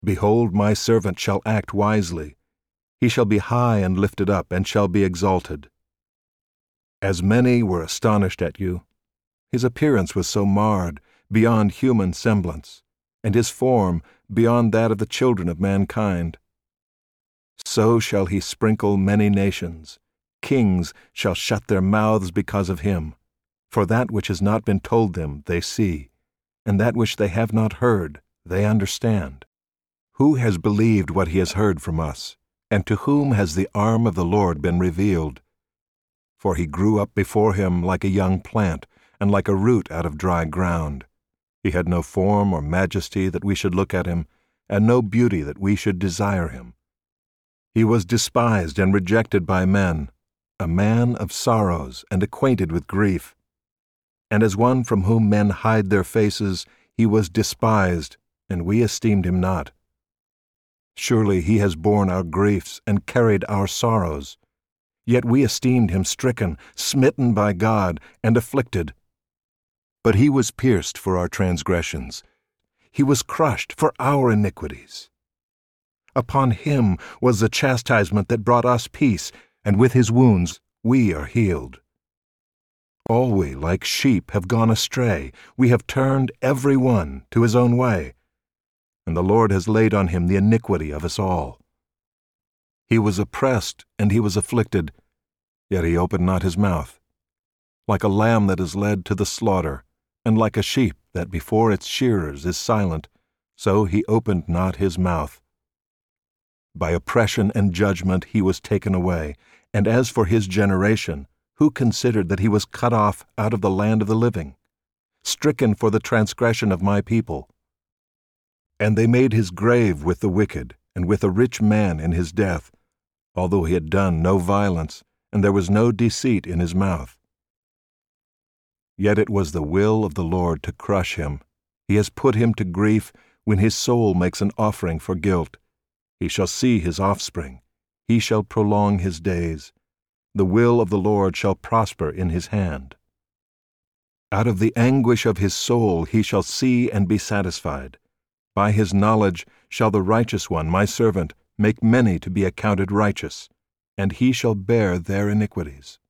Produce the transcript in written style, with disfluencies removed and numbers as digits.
Behold, my servant shall act wisely. He shall be high and lifted up, and shall be exalted. As many were astonished at you, his appearance was so marred, beyond human semblance, and his form beyond that of the children of mankind. So shall he sprinkle many nations. Kings shall shut their mouths because of him. For that which has not been told them they see, and that which they have not heard they understand. Who has believed what he has heard from us, and to whom has the arm of the Lord been revealed? For he grew up before him like a young plant, and like a root out of dry ground. He had no form or majesty that we should look at him, and no beauty that we should desire him. He was despised and rejected by men, a man of sorrows and acquainted with grief. And as one from whom men hide their faces, he was despised, and we esteemed him not. Surely he has borne our griefs and carried our sorrows. Yet we esteemed him stricken, smitten by God, and afflicted. But he was pierced for our transgressions. He was crushed for our iniquities. Upon him was the chastisement that brought us peace, and with his wounds we are healed. All we, like sheep, have gone astray. We have turned every one to his own way, and the Lord has laid on him the iniquity of us all. He was oppressed, and he was afflicted, yet he opened not his mouth. Like a lamb that is led to the slaughter, and like a sheep that before its shearers is silent, so he opened not his mouth. By oppression and judgment he was taken away. And as for his generation, who considered that he was cut off out of the land of the living, stricken for the transgression of my people? And they made his grave with the wicked, and with a rich man in his death, although he had done no violence, and there was no deceit in his mouth. Yet it was the will of the Lord to crush him. He has put him to grief when his soul makes an offering for guilt. He shall see his offspring. He shall prolong his days. The will of the Lord shall prosper in his hand. Out of the anguish of his soul he shall see and be satisfied. By his knowledge shall the righteous one, my servant, make many to be accounted righteous, and he shall bear their iniquities.